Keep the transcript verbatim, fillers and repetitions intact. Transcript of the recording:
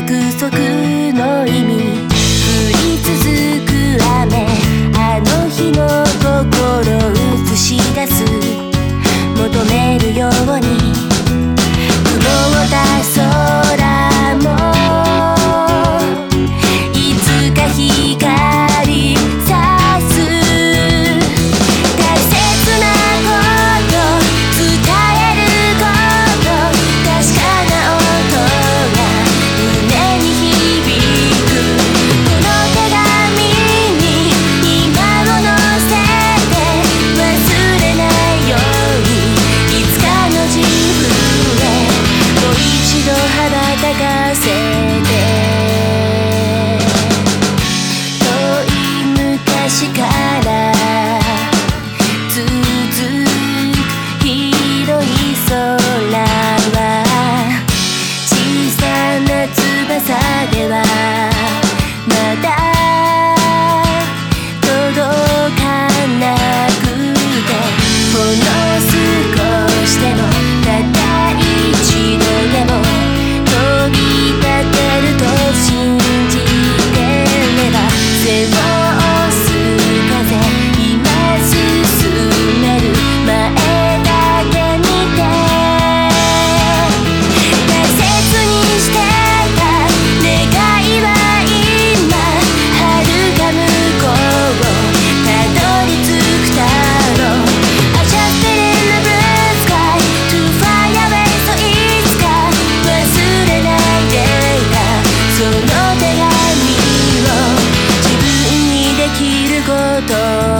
約束の意味、降り続く雨、あの日の心映し出す、求めるように曇った空もいつか光さす。大切なこと伝えること、確かな音が胸に響く。この手紙に今を乗せて忘れないように、いつかの自分へもう一度羽ばたかせて。遠い昔から続く広い空は、小さな翼ではまだ届かなくて、ほんの少しでもたった一度でも飛び立てると信じてれば、背を押す風、今進める前だけ見て、大切にしてた願いは今遥か向こうたどり着くだろう。I just fit in the blue sky to fly away、 そういつか忘れないでいたその手紙を、自分にできること